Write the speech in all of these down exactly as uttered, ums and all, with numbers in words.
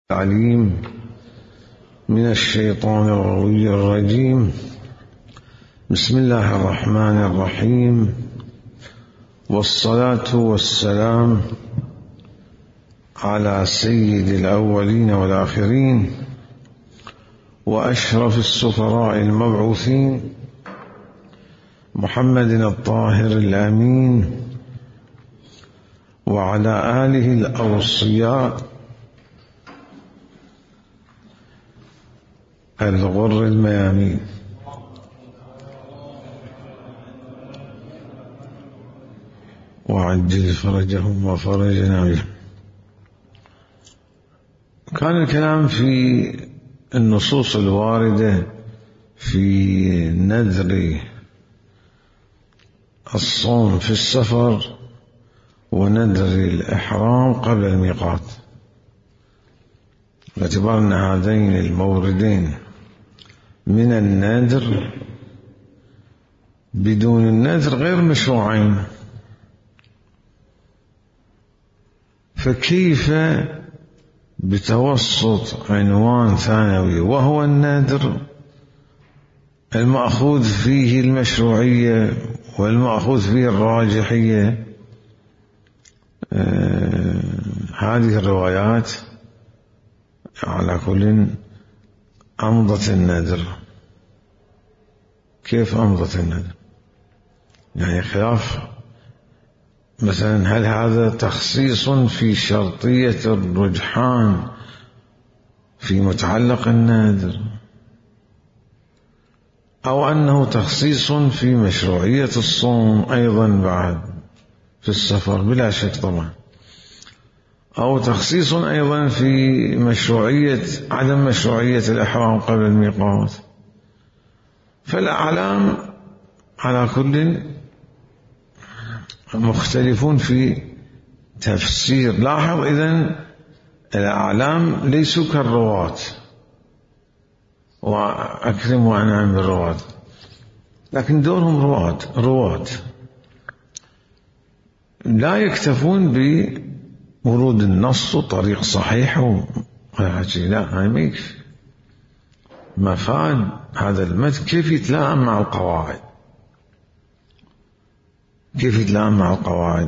العليم من الشيطان الغوي الرجيم. بسم الله الرحمن الرحيم، والصلاة والسلام على سيد الأولين والآخرين وأشرف السفراء المبعوثين محمد الطاهر الأمين وعلى آله الأوصياء الغر الميامين. وعجل فرجهم وفرجنا بهم. كان الكلام في النصوص الواردة في نذر الصوم في السفر ونذر الإحرام قبل الميقات، باعتبار أن هذين الموردين من النذر بدون النذر غير مشروعين، فكيف بتوسط عنوان ثانوي وهو النذر المأخوذ فيه المشروعية والمأخوذ فيه الراجحية؟ آه هذه الروايات على كل أمضت النذر. كيف أمضت النذر؟ يعني خلاف، مثلا هل هذا تخصيص في شرطية الرجحان في متعلق النذر، أو أنه تخصيص في مشروعية الصوم أيضا بعد في السفر؟ بلا شك طبعا. أو تخصيص أيضا في مشروعية عدم مشروعية الإحرام قبل الميقات. فالأعلام على كل مختلفون في تفسير. لاحظ إذن الأعلام ليسوا كالرواة، وأكرم وأنعم بالرواة، لكن دورهم رواة رواة لا يكتفون بورود النص وطريق صحيح وحكي، لا، هاي ما يكفي. مفاد هذا المتن كيف يتلائم مع القواعد، كيف يتلائم مع القواعد،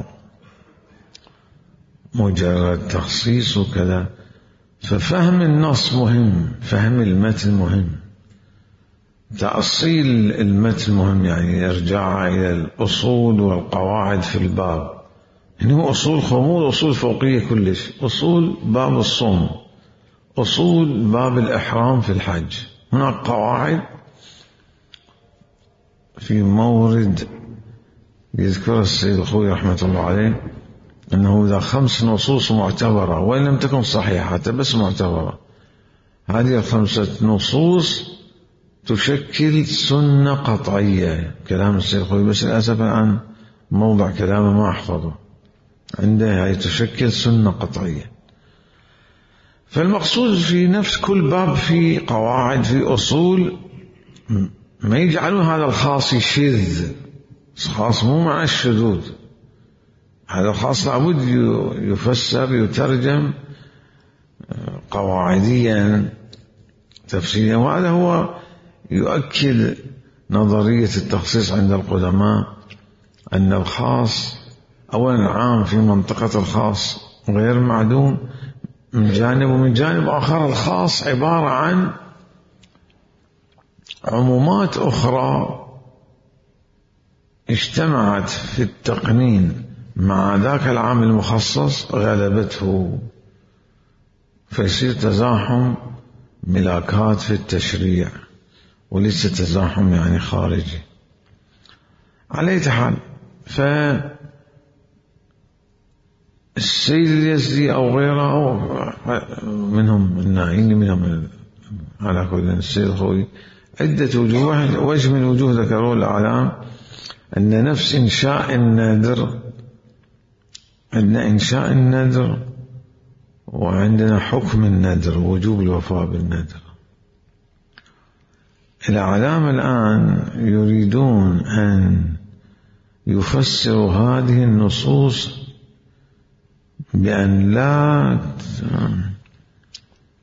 مجرد تخصيص وكذا. ففهم النص مهم، فهم المتن مهم، تأصيل المتن مهم، يعني إرجاع إلى الأصول والقواعد في الباب. يعني هو أصول خمول، أصول فوقية كلش، أصول باب الصوم، أصول باب الإحرام في الحج. هناك قواعد في مورد يذكر السيد الخوي رحمة الله عليه أنه إذا خمس نصوص معتبرة وإن لم تكن صحيحة بس معتبرة، هذه الخمسة نصوص تشكل سنة قطعية. كلام السيد الخوي، بس للأسف الآن موضع كلامه ما أحفظه عنده، هي تشكل سنة قطعية. فالمقصود في نفس كل باب في قواعد، في أصول، ما يجعلون هذا الخاص يشذ. خاص مو مع الشذوذ، هذا الخاص لابد يفسر يترجم قواعديا تفسيريا. وهذا هو يؤكد نظرية التخصيص عند القدماء، أن الخاص أولا عام في منطقة الخاص غير معدوم من جانب، ومن جانب آخر الخاص عبارة عن عمومات أخرى اجتمعت في التقنين مع ذاك العام المخصص غلبته، فيصير تزاحم ملاكات في التشريع وليس تزاحم يعني خارجي. على أي حال، فالسيد اليزدي أو غيره أو منهم الناعين منهم على كل السيد الخوي عدة وجوه. وجه من وجوه ذكروا الأعلام أن نفس إنشاء النذر، أن إنشاء النذر وعندنا حكم النذر ووجوب الوفاء بالنذر. الأعلام الآن يريدون أن يفسروا هذه النصوص بأن لا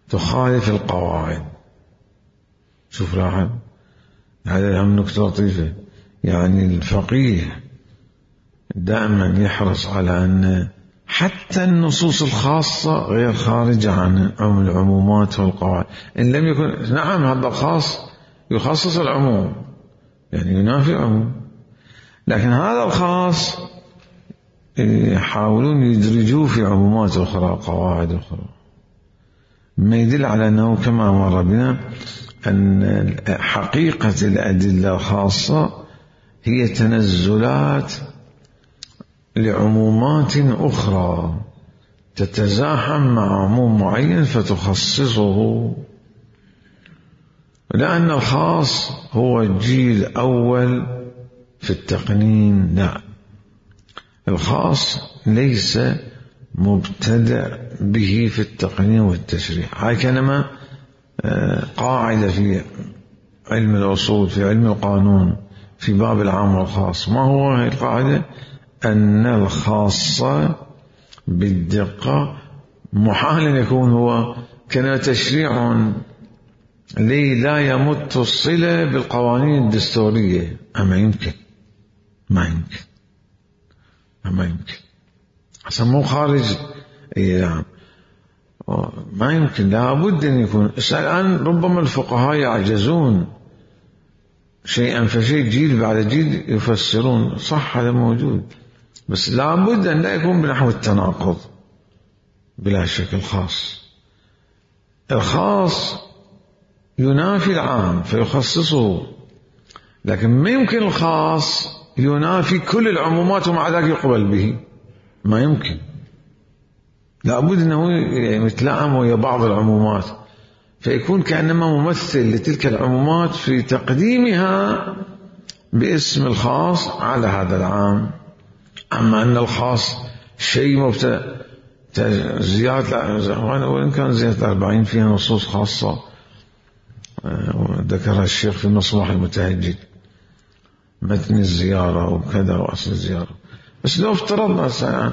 تخالف القواعد. شوف لاحظ، هذا هم نكتة لطيفة. يعني الفقيه دائما يحرص على أن حتى النصوص الخاصة غير خارجة عن العمومات والقواعد. إن لم يكن، نعم هذا الخاص يخصص العموم، يعني ينافي العموم، لكن هذا الخاص يحاولون يدرجوه في عمومات أخرى، قواعد أخرى، ما يدل على أنه كما مر بنا أن حقيقة الأدلة الخاصة هي تنزلات لعمومات أخرى تتزاحم مع عموم معين فتخصصه. لأن الخاص هو الجيل الأول في التقنين، لا، الخاص ليس مبتدأ به في التقنين والتشريع. هاي كلمة قاعدة في علم الأصول، في علم القانون، في باب العام والخاص. ما هو هذه القاعدة؟ أن الخاص بالدقة محال أن يكون هو كان تشريع لي لا يمت الصلة بالقوانين الدستورية. أما يمكن، ما يمكن، أما يمكن حسن مو خارج. يعني ما يمكن، لابد أن يكون. الآن ربما الفقهاء يعجزون شيئا فشيء، جيل بعد جيل يفسرون، صح هذا موجود، بس لابد أن لا يكون بنحو التناقض. بلا شك الخاص الخاص ينافي العام فيخصصه، لكن ما يمكن الخاص ينافي كل العمومات ومع ذلك يقبل به، ما يمكن. لابد أنه يتلائم ويا بعض العمومات، فيكون كأنما ممثل لتلك العمومات في تقديمها باسم الخاص على هذا العام. أما أن الخاص شيء مبتدأ زيادة، وإن كان زيادة الأربعين فيها نصوص خاصة ذكرها الشيخ في مصباح المتهجد، متن الزيارة وكذا وأصل الزيارة. بس لو افترضنا مثلا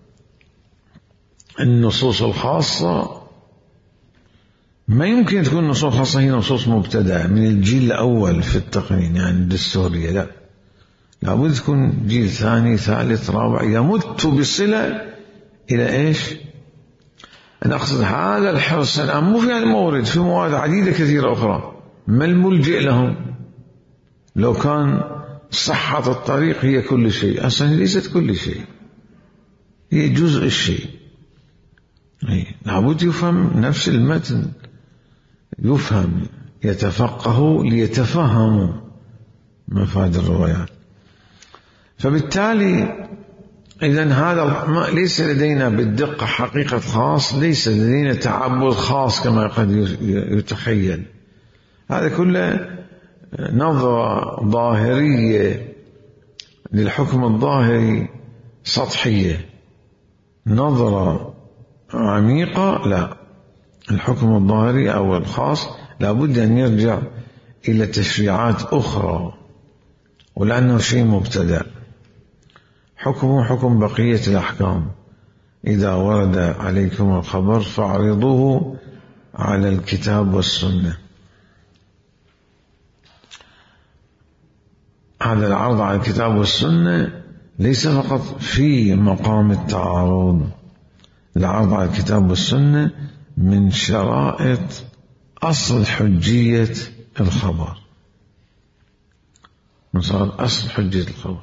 النصوص الخاصة، ما يمكن تكون النصوص الخاصة هي نصوص مبتدأة من الجيل الأول في التقنين، يعني الدستورية، لا، لابد تكون جيل ثاني ثالث رابع يمت بصلة إلى إيش؟ أنا أقصد هذا الحرص الآن مو في هذا المورد، في مواد عديدة كثيرة أخرى. ما الملجئ لهم؟ لو كان صحة الطريق هي كل شيء، أصلا ليست كل شيء، هي جزء الشيء. لابد يفهم نفس المتن، يفهم، يتفقه ليتفهموا مفاد الروايات. فبالتالي إذن هذا ليس لدينا بالدقة حقيقة خاص، ليس لدينا تعبد خاص كما قد يتخيل. هذا كله نظرة ظاهرية للحكم الظاهري سطحية. نظرة عميقة لا، الحكم الظاهري أو الخاص لابد أن يرجع إلى تشريعات أخرى، ولأنه شيء مبتدأ. حكمه حكم بقية الأحكام، إذا ورد عليكم الخبر فاعرضوه على الكتاب والسنة. هذا العرض على الكتاب والسنة ليس فقط في مقام التعارض، العرض على الكتاب والسنة من شرائط أصل حجية الخبر، من صار أصل حجية الخبر.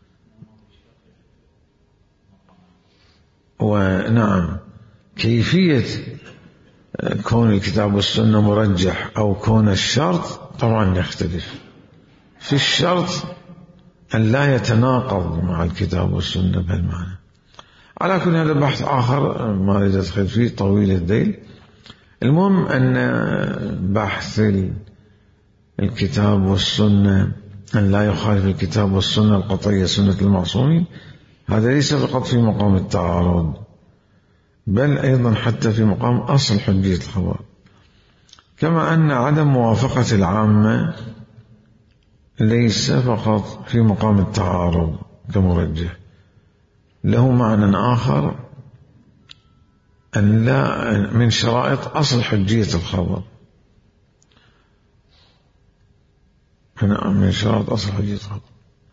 ونعم، كيفية كون الكتاب والسنة مرجح أو كون الشرط طبعا يختلف. في الشرط أن لا يتناقض مع الكتاب والسنة بهالمعنى. على كل هذا بحث آخر ما أريد أدخل فيه طويل الذيل. المهم أن بحث الكتاب والسنة، أن لا يخالف الكتاب والسنة القطعية سنة المعصومين، هذا ليس فقط في مقام التعارض، بل أيضا حتى في مقام أصل حجية الخبر. كما أن عدم موافقة العامة ليس فقط في مقام التعارض كمرجح، له معنى آخر أن لا من شرائط أصل حجية الخبر، من شرائط أصل حجية الخبر.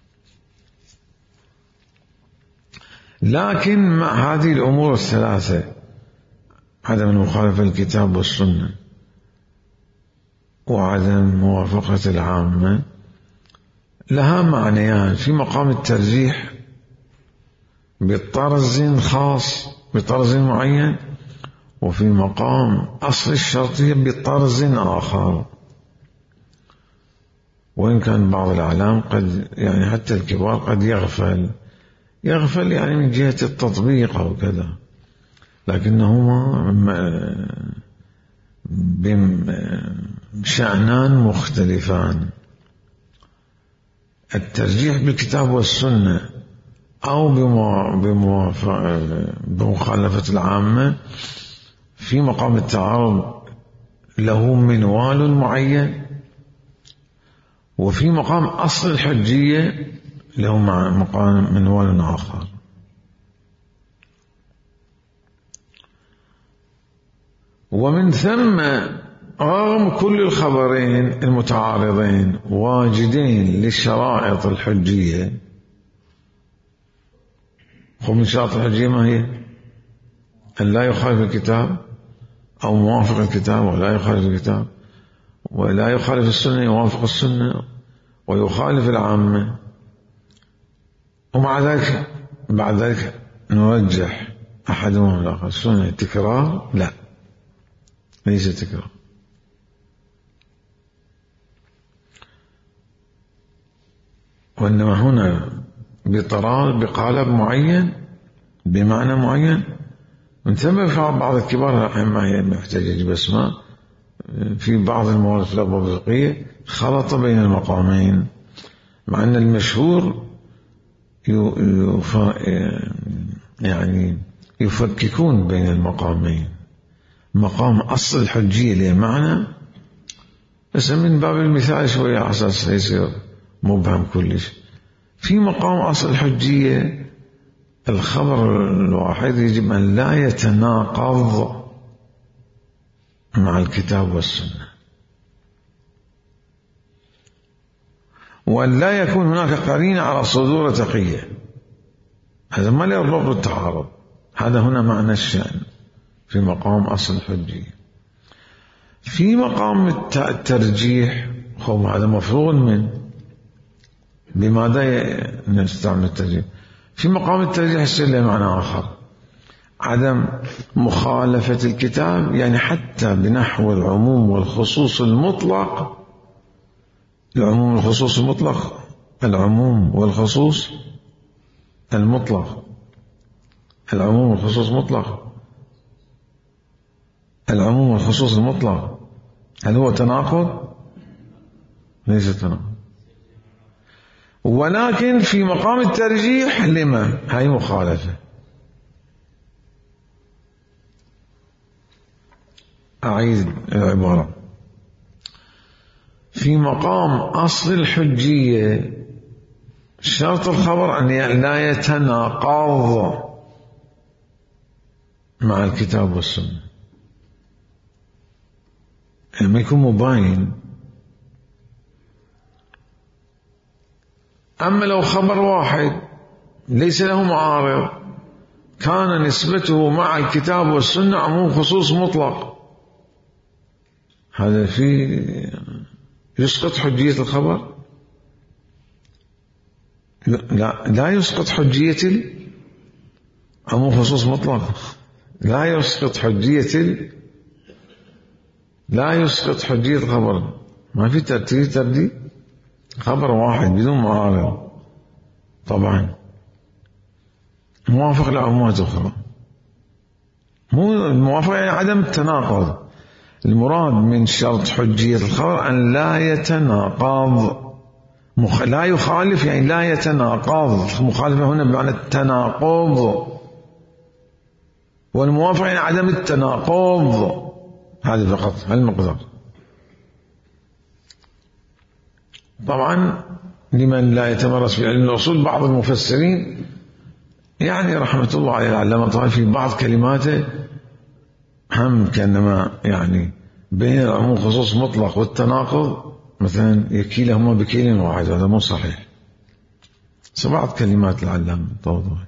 لكن مع هذه الأمور الثلاثة، عدم المخالفة للكتاب والسنة، وعدم موافقة العامة، لها معنيان: في مقام الترجيح بطرز خاص بطرز معين، وفي مقام أصل الشرطية بطرز آخر. وإن كان بعض الأعلام قد يعني حتى الكبار قد يغفل يغفل يعني من جهة التطبيق أو كذا، لكنهما بشأنان مختلفان. الترجيح بالكتاب والسنة أو بمخالفة العامة في مقام التعارض له منوال معين، وفي مقام أصل الحجية له مقام منوال آخر. ومن ثم رغم كل الخبرين المتعارضين واجدين للشرائط الحجية. ومن شرائط الحجية ما هي؟ أن لا يخالف الكتاب أو موافق الكتاب ولا يخالف الكتاب، ولا يخالف السنة يوافق السنة، ويخالف العامة. ومع ذلك بعد ذلك نرجح أحدهما الآخر. السنة تكرار؟ لا، ليس تكرار. وإنما هنا بطرال بقالب معين بمعنى معين. من ثم بعض الكبار الحين ما هي محتاجة باسماء في بعض الموارد في الأبواب الفقهية خلط بين المقامين، مع أن المشهور يعني يفككون بين المقامين. مقام أصل الحجية له معنى، بس من باب المثال شوية على أساس يصير مبهم كلش. في مقام أصل الحجية الخبر الواحد يجب أن لا يتناقض مع الكتاب والسنة، وأن لا يكون هناك قرينة على صدور تقية. هذا ما يربط بالتعارض. هذا هنا معنى الشأن في مقام أصل الحجية. في مقام الترجيح هو هذا مفروغ منه. بماذا نستعمل الترجيح؟ في مقام الترجيح يصير له معنى آخر: عدم مخالفة الكتاب، يعني حتى بنحو العموم والخصوص المطلق. العموم والخصوص المطلق، العموم والخصوص المطلق، العموم والخصوص المطلق، العموم والخصوص المطلق، هل هو تناقض؟ ليس تناقض. ولكن في مقام الترجيح لما؟ هاي مخالفة. أعيد العبارة: في مقام أصل الحجية شرط الخبر أن لا يتناقض مع الكتاب والسنة، لما يكون مباين. أما لو خبر واحد ليس له معارض كان نسبته مع الكتاب والسنة عموم خصوص مطلق، هذا في يسقط حجية الخبر؟ لا، لا يسقط حجية عموم خصوص مطلق، لا يسقط حجية ال... لا يسقط حجية الخبر. ما في ترتيب ترديد. خبر واحد بدون معارض طبعا موافق لعمومات أخرى. مو الموافقة يعني عدم التناقض. المراد من شرط حجية الخبر أن لا يتناقض. مخ... لا يخالف يعني لا يتناقض. مخالفة هنا بمعنى التناقض، والموافقة يعني عدم التناقض. هذا فقط المقدار. طبعا لمن لا يتمرس في علم الأصول بعض المفسرين يعني رحمة الله عليه العلامة طبعا في بعض كلماته هم كأنما يعني بين العموم خصوص مطلق والتناقض مثلا يكيلهما بكيل واحد، هذا مو صحيح. سبعة كلمات العلامة توضح.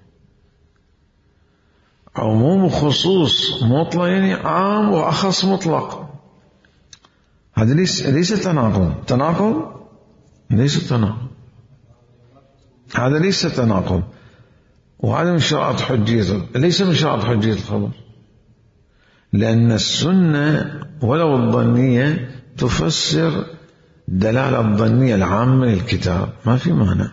عموم خصوص مطلق يعني عام وأخص مطلق، هذا ليس ليس تناقض. تناقض ليس تناقض، هذا ليس تناقض، وهذا من شرائط حجية، ليس من شرائط حجية الخبر، لأن السنة ولو الظنية تفسر دلالة الظنية العامة للكتاب، ما في مانع.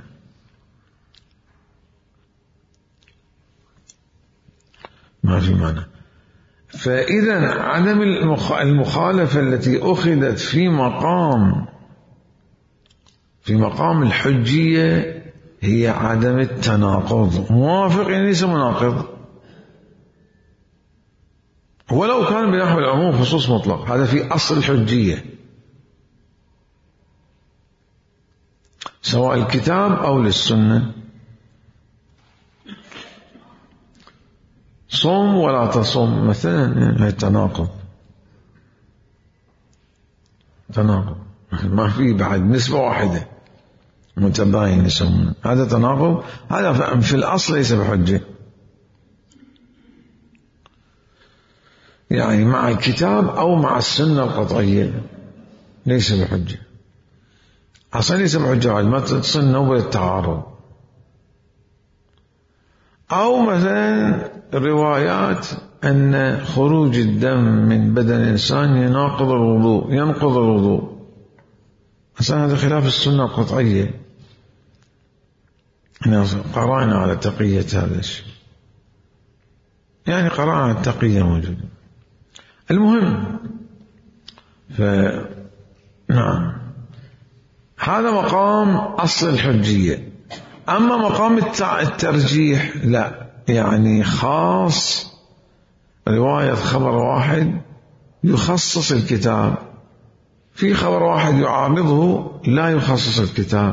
ما في مانع. فإذا عدم المخالفة التي أخذت في مقام في مقام الحجية هي عدم التناقض. موافق يعني ليس مناقض، ولو كان بنحو العموم خصوص مطلق، هذا في أصل الحجية سواء الكتاب أو للسنة. صوم ولا تصوم مثلا، هي تناقض. تناقض ما في بعد نسبة واحدة متباين يسمونه، هذا تناقض، هذا في الأصل ليس بحجة، يعني مع الكتاب أو مع السنة القطعية ليس بحجة، أصلا ليس بحجة، ما تصل نوبة التعارض. أو مثلا روايات أن خروج الدم من بدن الإنسان يناقض الوضوء، ينقض الوضوء، أصلا هذا خلاف السنة القطعية، قرأنا على تقية هذا الشيء، يعني قرأنا على التقية موجودة. المهم ف نعم هذا مقام أصل الحجية. أما مقام الترجيح لا، يعني خاص رواية خبر واحد يخصص الكتاب، في خبر واحد يعارضه لا يخصص الكتاب،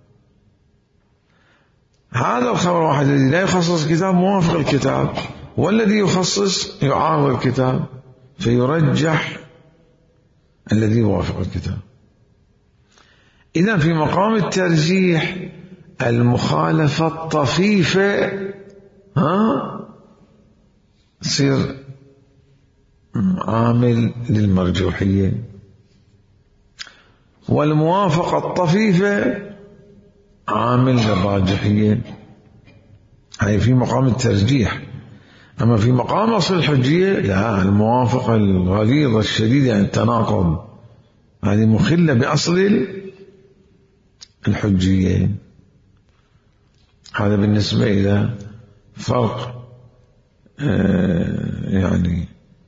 هذا الخبر واحد الذي لا يخصص الكتاب موافق الكتاب، والذي يخصص يعارض الكتاب، فيرجح الذي يوافق الكتاب. إذن في مقام الترجيح المخالفة الطفيفة ها تصير عامل للمرجوحية، والموافقة الطفيفة عامل للراجحية، هي في مقام الترجيح. أما في مقام أصل الحجية لا، الموافقة الغليظة الشديدة يعني التناقض، هذه مخلة بأصل الحجية. هذا بالنسبة إلى فرق يعني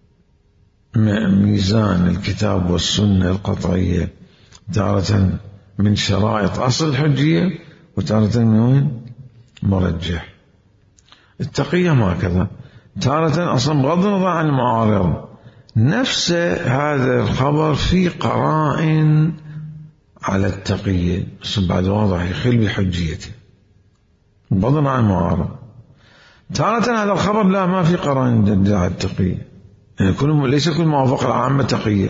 ميزان الكتاب والسنة القطعية، تارة من شرائط أصل الحجية وتارة من وين مرجح. التقية ما كذا، تارة أصلا بغض النظر عن المعارض نفس هذا الخبر في قرائن على التقية، بس بعد واضح يخل بحجيته بغض النظر عن المعارض. تارة هذا الخبر لا، ما في قرائن على التقية، يعني كل ليس كل ما وافق العامة تقية،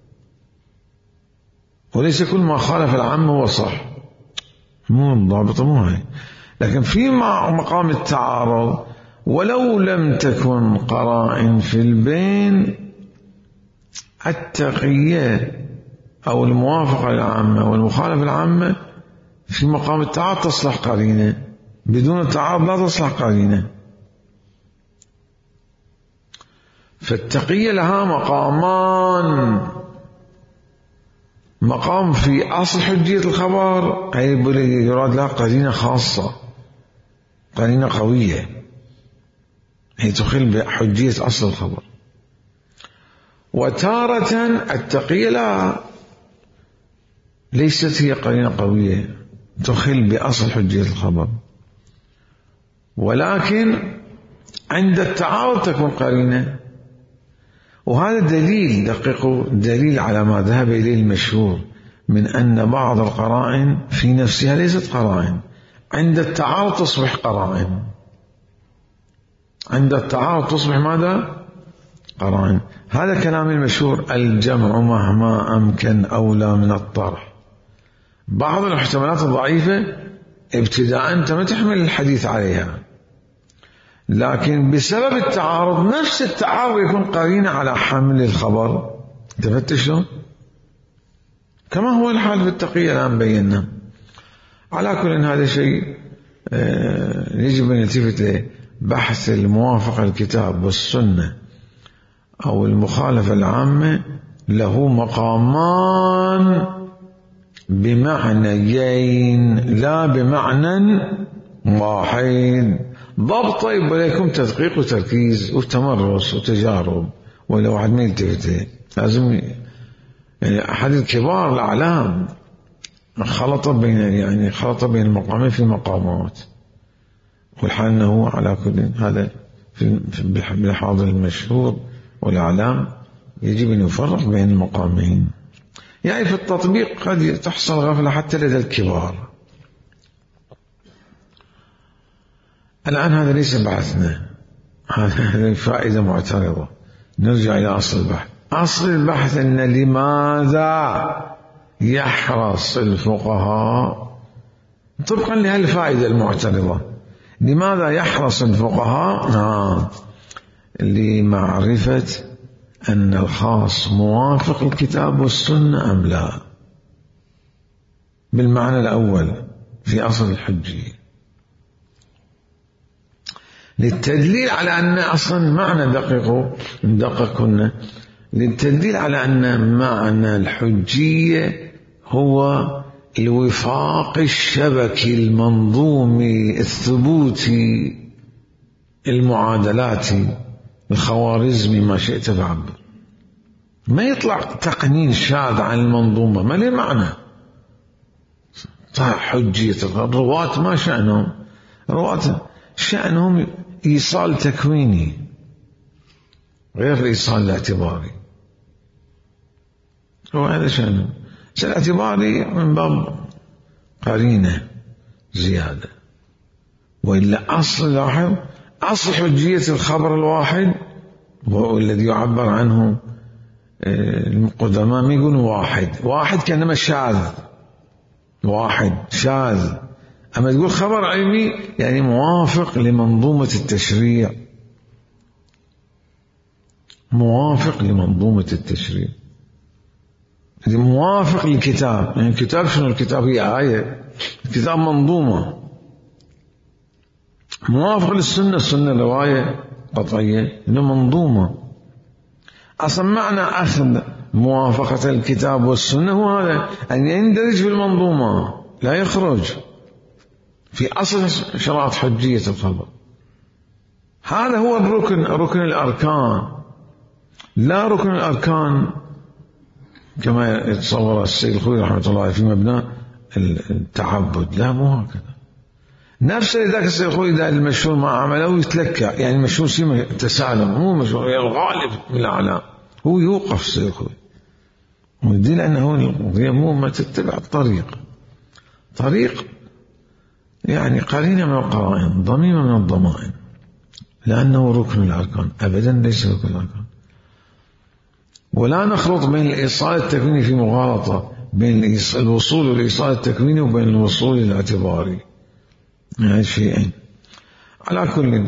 وليس كل ما خالف العامة هو صح، مو الضابطة مو هاي. لكن في مقام التعارض ولو لم تكن قرائن في البين، التقية أو الموافقة العامة والمخالفة العامة في مقام التعارض تصلح قرينة، بدون التعارض لا تصلح قرينة. فالتقية لها مقامان، مقام في أصل حجية الخبر أي يراد لها قرينة خاصة، قرينة قوية هي تخل بحجية أصل الخبر. وتارة التقية لا، ليست هي قرينة قوية تخل بأصل حجية الخبر، ولكن عند التعارض تكون قرينة. وهذا دليل دقيق، دليل على ما ذهب إليه المشهور من أن بعض القرائن في نفسها ليست قرائن، عند التعارض تصبح قرائن، عند التعارض تصبح ماذا؟ قرائن. هذا كلام المشهور: الجمع مهما أمكن أولى من الطرح. بعض الاحتمالات الضعيفة ابتداء أنت ما تحمل الحديث عليها، لكن بسبب التعارض، نفس التعارض يكون قرينة على حمل الخبر. تفتش له كما هو الحال في التقية الآن بينا. على كل هذا شيء يجب أن يلتفت له. بحث الموافقة الكتاب والسنة أو المخالفة العامة له مقامان بمعنيين لا بمعنى واحد. ضبط يبقى لكم تدقيق وتركيز وتمرس وتجارب، ولا واحد ما يلتفت له. لازم يعني أحد الكبار الأعلام خلط بين يعني خلط بين المقامين في مقامات، والحال أنه على كل هذا في بالحاضر المشهور والأعلام يجب أن يفرق بين المقامين. يعني في التطبيق قد تحصل غفلة حتى لدى الكبار. الآن هذا ليس بحثنا، هذه فائدة معترضة. نرجع إلى أصل البحث. أصل البحث أن لماذا يحرص الفقهاء طبقا لهالفائدة المعترضة، لماذا يحرص الفقهاء نعم لمعرفة أن الخاص موافق الكتاب والسنة أم لا، بالمعنى الأول في أصل الحجية، للتدليل على أن أصلا معنى دقيق دقق كنا للتدليل على أن معنى الحجية هو الوفاق الشبكي المنظومي الثبوتي المعادلاتي الخوارزمي ما شئت فعبر، ما يطلع تقنين شاذ عن المنظومة، ما له معنى. حجية الرواة ما شأنهم؟ رواة شأنهم إيصال تكويني غير الإيصال الاعتباري، هو هذا شأنه. الاعتباري من باب قرينة زيادة، وإلا أصل لاحظ أصل حجية الخبر الواحد والذي يعبر عنه القدماء يقولون واحد واحد كأنما شاذ، واحد شاذ. أما تقول خبر علمي يعني موافق لمنظومة التشريع، موافق لمنظومة التشريع، موافق للكتاب. يعني الكتاب شنو؟ الكتاب هي آية، الكتاب منظومة. موافق للسنة، السنة رواية قطعية، إنه منظومة. أصلا معنى أخذ موافقة الكتاب والسنة هو هذا، أن يندرج في المنظومة لا يخرج في أصل شرائط حجية الخبر. هذا هو الركن، ركن الأركان، لا ركن الأركان كما يتصور السيد الخوي رحمة الله في مبنى التعبد. لا، مو هكذا. نفس ذاك السيد الخوي ده المشهور ما عمله يتلكى، يعني المشهور سيما تسالم، مو مشهور، يعني الغالب من الأعلام هو يوقف السيد الخوي، ويدل أنه القضية مو ما تتبع الطريق، طريق يعني قرينة من القرائن، ضميمة من الضمائن، لأنه ركن الأركان. أبدا ليس ركن الأركان. ولا نخلط بين الإيصال التكويني في مغالطة بين الوصول والإيصال التكويني وبين الوصول الاعتباري، يعني شيئين. على كل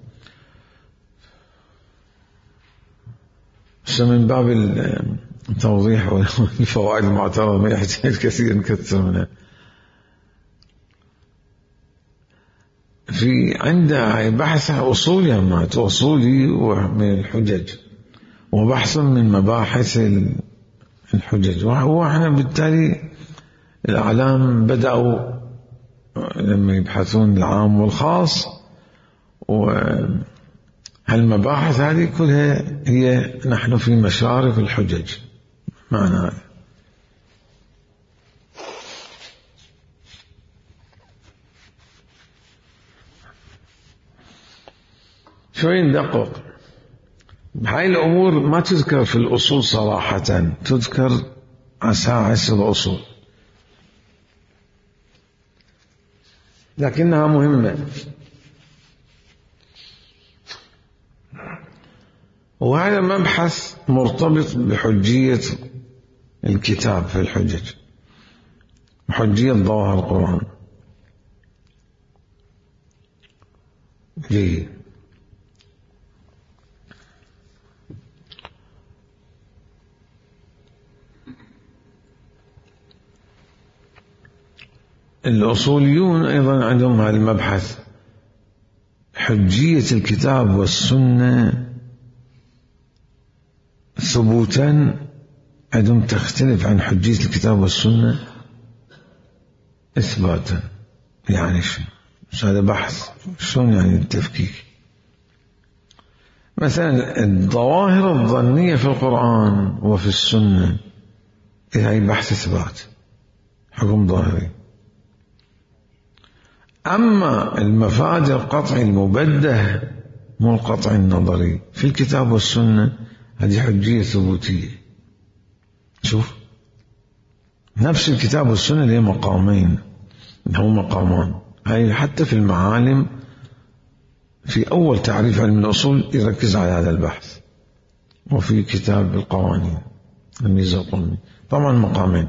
من باب التوضيح والفوائد المعترضة ما يحتاج كثير نكثر منها. في عنده بحث أصولي، ما أصولي من الحجج، وبحث من مباحث الحجج. وإحنا بالتالي الأعلام بدأوا لما يبحثون العام والخاص، وهالمباحث هذه كلها هي نحن في مشارف الحجج معنى هذا. شوي ندقق. هاي الأمور ما تذكر في الأصول صراحة، تذكر عساعس الأصول، لكنها مهمة. وهذا مبحث مرتبط بحجية الكتاب في الحجج، حجية ظواهر القرآن. جيد. الأصوليون أيضا عندهم هذا المبحث، حجية الكتاب والسنة ثبوتا عندهم تختلف عن حجية الكتاب والسنة إثباتا. يعني شو هذا بحث، شلون يعني التفكيك؟ مثلا الظواهر الظنية في القرآن وفي السنة هي بحث إثبات، حكم ظاهري. أما المفاد القطعي المبده مو القطع النظري في الكتاب والسنة هذه حجية ثبوتية. شوف نفس الكتاب والسنة له مقامين، هو مقامان. هاي حتى في المعالم في أول تعريف علم الأصول يركز على هذا البحث، وفي كتاب القوانين الميزة القومي طبعا مقامين.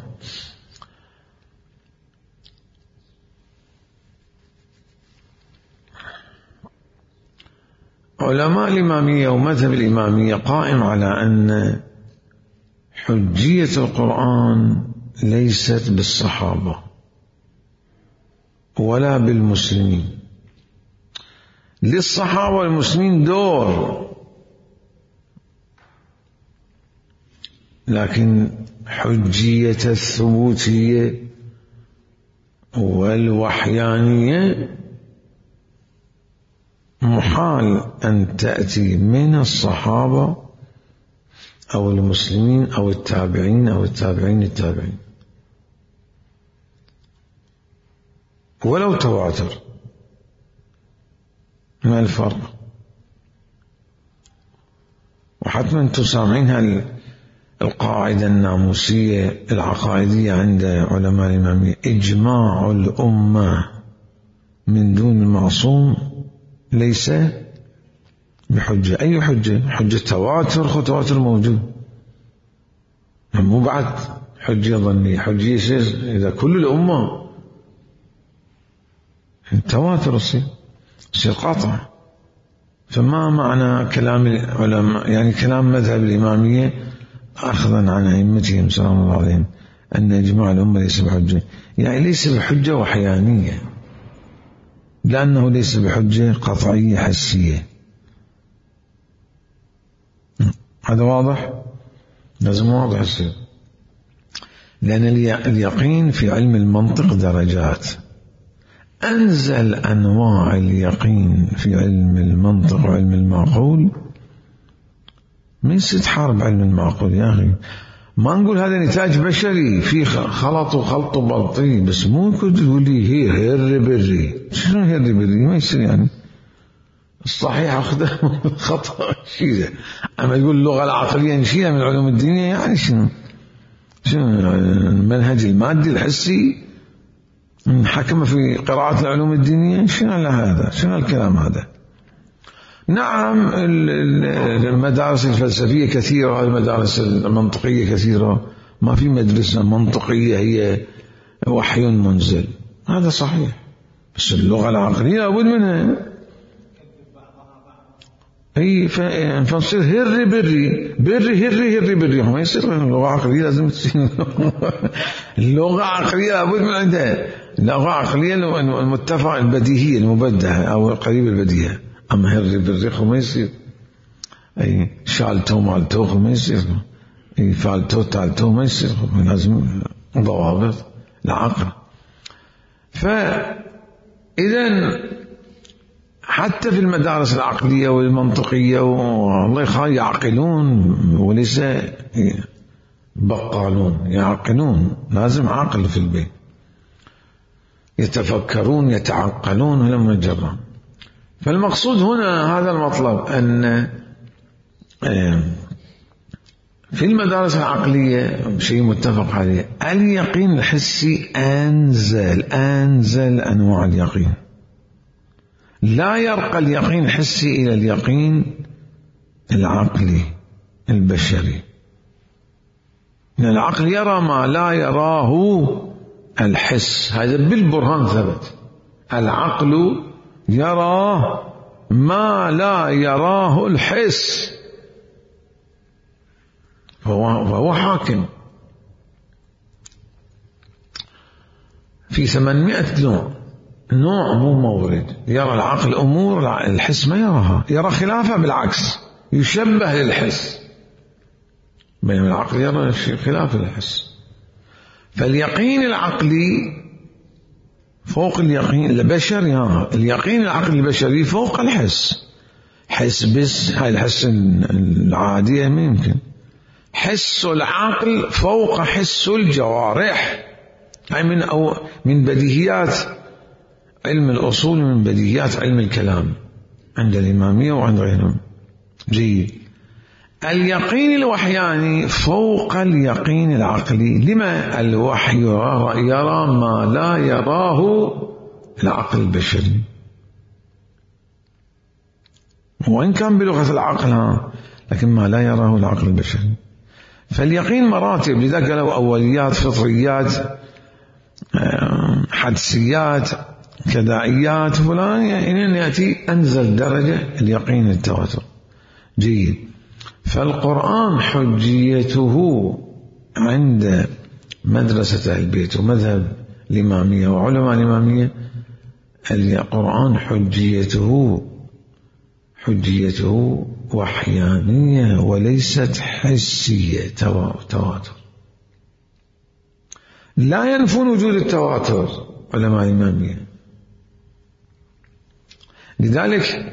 علماء الإمامية ومذهب الإمامية قائم على أن حجية القرآن ليست بالصحابة ولا بالمسلمين. للصحابة والمسلمين دور، لكن حجية الثبوتية والوحيانية محال أن تأتي من الصحابة أو المسلمين أو التابعين أو التابعين التابعين ولو تواتر. ما الفرق؟ وحتما تسامعينها القاعدة الناموسية العقائدية عند علماء الإمامية: إجماع الأمة من دون المعصوم ليس بحجة. أي حجة؟ حجة تواتر، خو تواتر موجود، مو بعد حجة ظنية. حجة يصير إذا كل الأمة تواتر يصير يصير قاطع. فما معنى كلام العلماء، يعني كلام مذهب الإمامية أخذا عن أئمتهم سلام الله عليهم، أن إجماع الأمة ليس بحجة؟ يعني ليس بحجة وحيانية، لأنه ليس بحجة قطعية حسية. هذا واضح؟ لازم واضح يصير، لأن اليقين في علم المنطق درجات. أنزل أنواع اليقين في علم المنطق وعلم المعقول من ست حرب علم المعقول. يا أخي ما نقول هذا نتاج بشري في خلط وخلط وبلطي، بس مو كنت تقول لي هي هر بري. شنو هر بري؟ ما يصير. يعني الصحيح أخذه خطأ شيء. أما يقول اللغة العقلية نشيلها من العلوم الدينية، يعني شنو شنو المنهج المادي الحسي حكم في قراءة العلوم الدينية؟ شنو هذا؟ شنو الكلام هذا؟ نعم المدارس الفلسفية كثيرة، المدارس المنطقية كثيرة، ما في مدرسة منطقية هي وحي منزل، هذا صحيح، بس اللغة العقلية لابد منها. اي فنصير هري بري بري هري هري بري، ما يصير اللغة عقلية، لازم تصير اللغة عقلية لابد من عندها اللغة عقلية المتفق البديهية المبدهة أو قريب البديهة. أما هري بالريخ ما يصير. أي شالتو مالتو ما يصير، أي فالتو تالتو ما يصير، لازم ضوابط العقل. فإذا حتى في المدارس العقلية والمنطقية والله يخلي يعقلون وليس بقالون، يعقلون، لازم عقل في البيت، يتفكرون يتعقلون لما يجرون. فالمقصود هنا هذا المطلب، أن في المدارس العقلية شيء متفق عليه، اليقين الحسي أنزل أنزل أنواع اليقين، لا يرقى اليقين الحسي إلى اليقين العقل البشري. العقل يرى ما لا يراه الحس، هذا بالبرهان ثبت. العقل يرى ما لا يراه الحس، فهو حاكم في ثمانمائة نوع. نوع مو مورد، يرى العقل أمور الحس ما يراها، يرى خلافها، بالعكس يشبه للحس، بينما العقل يرى خلاف الحس. فاليقين العقلي فوق اليقين البشري، ها اليقين العقلي البشري فوق الحس. حس بس هاي الحس العادية ما يمكن. حس العقل فوق حس الجوارح، هاي من أو من بديهيات علم الأصول، من بديهيات علم الكلام عند الإمامية وعند غيرهم. جيد. اليقين الوحياني فوق اليقين العقلي. لما الوحي يرى ما لا يراه العقل البشري، وإن كان بلغة العقل ها، لكن ما لا يراه العقل البشري. فاليقين مراتب، لذلك قالوا أوليات، فطريات، حدسيات، كدائيات، فلان يعني يأتي أنزل درجة اليقين التواتر. جيد. فالقرآن حجيته عند مدرسة أهل البيت ومذهب الإمامية وعلماء الإمامية، القرآن حجيته حجيته وحيانية وليست حسية تواتر. لا ينفون وجود التواتر علماء الإمامية. لذلك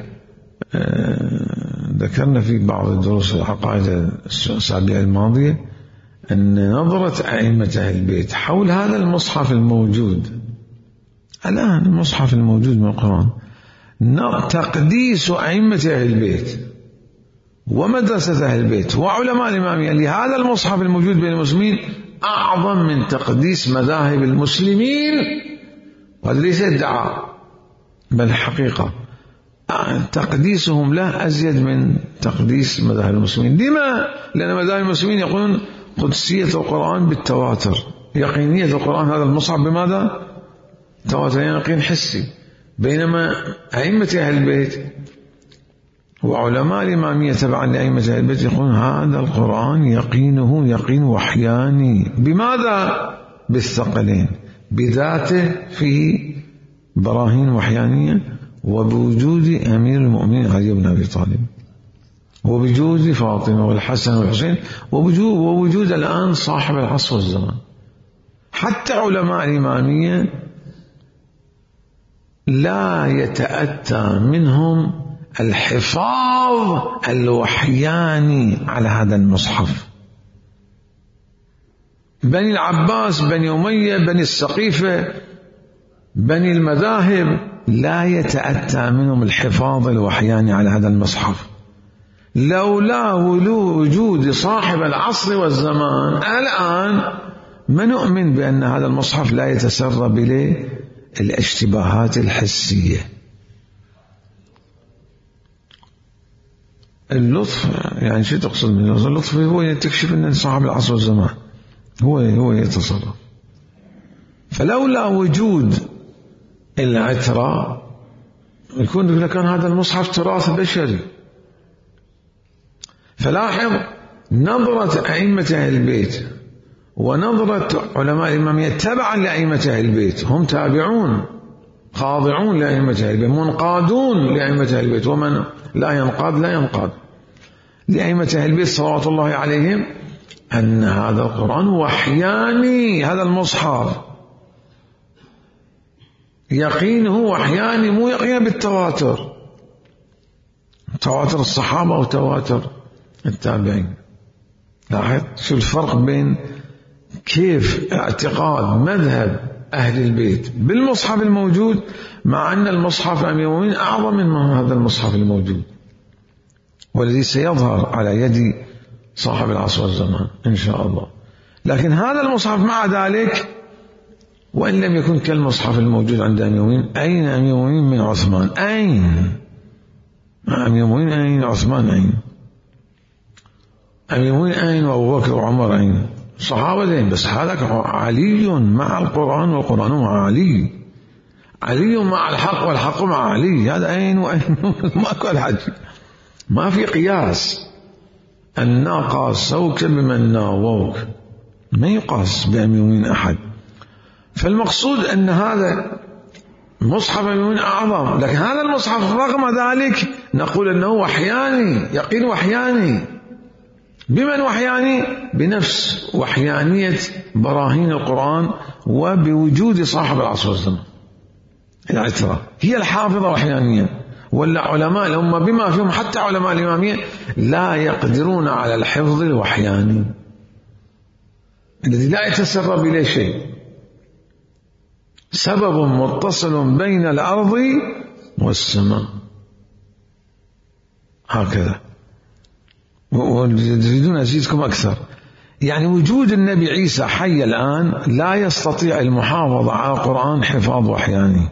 ذكرنا في بعض الدروس العقائد الأسابيع الماضية أن نظرة أئمة أهل البيت حول هذا المصحف الموجود الآن، المصحف الموجود من القرآن، تقديس أئمة أهل البيت ومدرسة أهل البيت وعلماء الإمامية لهذا المصحف الموجود بين المسلمين أعظم من تقديس مذاهب المسلمين. وهذا ليس ادعاء بل حقيقة، تقديسهم له أزيد من تقديس مذاهب المسلمين. لما؟ لأن مذاهب المسلمين يقولون قدسية القرآن بالتواتر، يقينية القرآن هذا المصحف بماذا؟ تواتر، يعني يقين حسي. بينما أئمة أهل البيت وعلماء الإمامية تبعا لأئمة أهل البيت يقولون هذا القرآن يقينه يقين وحياني. بماذا؟ بالثقلين، بذاته في براهين وحيانية، وبوجود أمير المؤمنين علي بن أبي طالب، وبوجود فاطمة والحسن والحسين، وبوجود, ووجود الآن صاحب العصر والزمان. حتى علماء الإمامية لا يتأتى منهم الحفاظ الوحياني على هذا المصحف. بني العباس، بني أمية، بني السقيفة، بني المذاهب لا يتأتى منهم الحفاظ الوحياني على هذا المصحف. لولا وجود صاحب العصر والزمان الآن ما نؤمن بأن هذا المصحف لا يتسرب إليه الاشتباهات الحسية. اللطف يعني شو تقصد من اللطف؟ اللطف هو تكشف أن صاحب العصر والزمان هو هو يتصرف. فلولا وجود العترة يكون كان هذا المصحف تراث بشري. فلاحظ نظرة أئمة أهل البيت ونظرة علماء الإمامية تبعا لأئمة أهل البيت، هم تابعون خاضعون لأئمة أهل البيت، منقادون لأئمة أهل البيت، ومن لا ينقاد لا ينقاد لأئمة أهل البيت صلوات الله عليهم، أن هذا القرآن وحياني. هذا المصحف يقينه وحياني، مو يقين بالتواتر، تواتر الصحابة وتواتر التابعين. لاحظ شو الفرق بين كيف اعتقاد مذهب أهل البيت بالمصحف الموجود، مع أن المصحف أمير المؤمنين أعظم من هذا المصحف الموجود والذي سيظهر على يد صاحب العصر والزمان إن شاء الله. لكن هذا المصحف مع ذلك وإن لم يكن كالمصحف الموجود عند أمير المؤمنين، أين أمير المؤمنين من عثمان؟ أين أمير المؤمنين؟ أين عثمان؟ أين؟ أمير أين وأبو بكر وعمر أين؟ صحابة دين، بس هذا علي مع القرآن والقرآن مع علي، علي مع الحق والحق مع علي، هذا أين وأين؟ ماكو الحج، ما في قياس. الناقة سوك بمن ناووك، ما يقاس بأمير أحد. فالمقصود أن هذا مصحف أمير أعظم، لكن هذا المصحف رغم ذلك نقول أنه وحياني، يقين وحياني. بمن وحياني؟ بنفس وحيانية براهين القرآن وبوجود صاحب العصر والزمان العترة، هي الحافظة وحيانية. ولا علماء الأمة بما فيهم حتى علماء الإمامية لا يقدرون على الحفظ الوحياني الذي لا يتسرب إليه شيء، سبب متصل بين الأرض والسماء، هكذا. وتريدون أزيدكم أكثر، يعني وجود النبي عيسى حي الآن لا يستطيع المحافظة على القرآن حفاظ وحياني،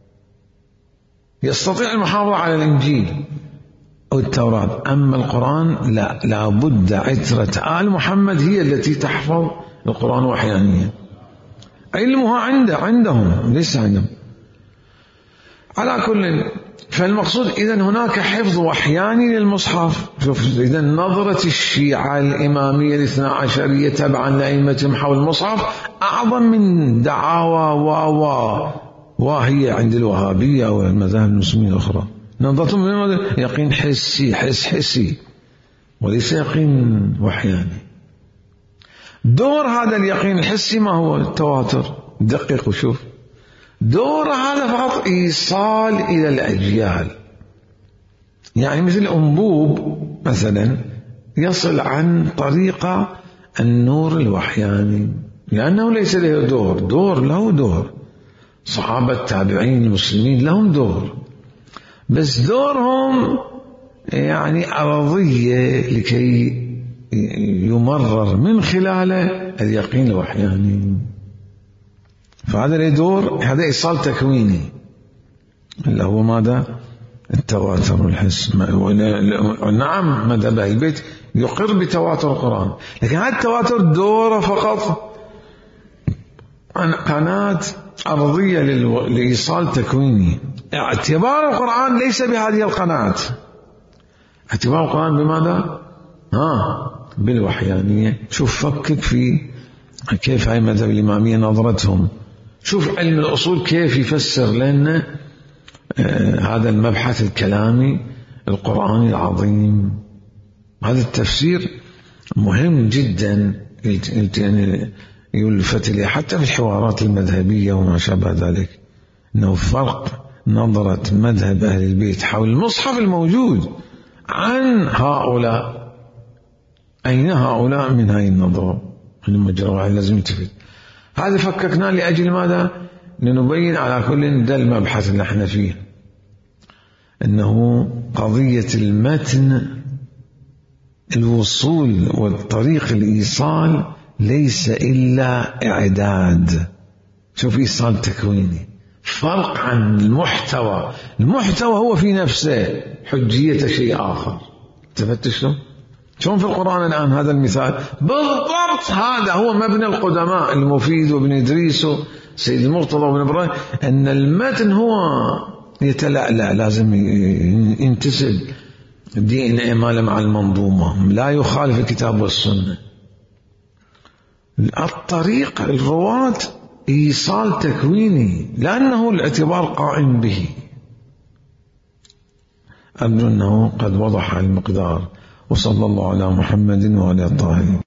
يستطيع المحافظة على الإنجيل أو التوراة، أما القرآن لا، لا بد عترة آل محمد هي التي تحفظ القرآن وحيانيا، علمها عنده عندهم ليس عندهم. على كل، فالمقصود إذن هناك حفظ وحياني للمصحف. شوف إذن نظرة الشيعة الإمامية الاثنى عشرية تبعا لأئمتهم حول المصحف أعظم من دعاوى و و وهي عند الوهابية والمذاهب المسلمين الأخرى. نظرتهم يقين حسي، حس حسي، وليس يقين وحياني. دور هذا اليقين الحسي ما هو؟ التواتر. دقق وشوف، دور هذا فقط إيصال إلى الأجيال، يعني مثل أنبوب مثلا يصل عن طريقة النور الوحياني، لأنه ليس له دور، دور له دور، صحابة التابعين المسلمين لهم دور، بس دورهم يعني أرضية لكي يمرر من خلاله اليقين الوحياني. فهذا له دور، هذا إيصال تكويني اللي هو ماذا؟ التواتر والحس. نعم مذهب أهل البيت يقر بتواتر القرآن، لكن هذا التواتر دوره فقط عن قناة أرضية لإيصال تكويني. اعتبار القرآن ليس بهذه القناة، اعتبار القرآن بماذا؟ ها بالوحيانية. شوف فكك في كيف هاي مذهب الإمامية نظرتهم، شوف علم الأصول كيف يفسر لنا آه هذا المبحث الكلامي القرآني العظيم. هذا التفسير مهم جدا يلفت إليه حتى في الحوارات المذهبية وما شابه ذلك، أنه فرق نظرة مذهب أهل البيت حول المصحف الموجود عن هؤلاء. أين هؤلاء من هذه النظرة؟ المجرى لازم يلتفت. هذا فككنا لأجل ماذا؟ لنبين على كل ده المبحث اللي احنا فيه، أنه قضية المتن الوصول والطريق الإيصال ليس إلا إعداد. شوف إيصال تكويني، فرق عن المحتوى. المحتوى هو في نفسه حجية شيء آخر. تفتشتم شون في القرآن الآن هذا المثال بالضبط، هذا هو مبنى القدماء المفيد وابن إدريس سيد المرتضى وابن إبراهيم، أن المتن هو يتلألأ، لازم ينتسب دي إن إمالة مع المنظومة، لا يخالف الكتاب والسنة. الطريق الرواة إيصال تكويني لأنه الاعتبار قائم به. أبدو أنه قد وضح المقدار، وصلى الله على محمد وعلى الطاهرين.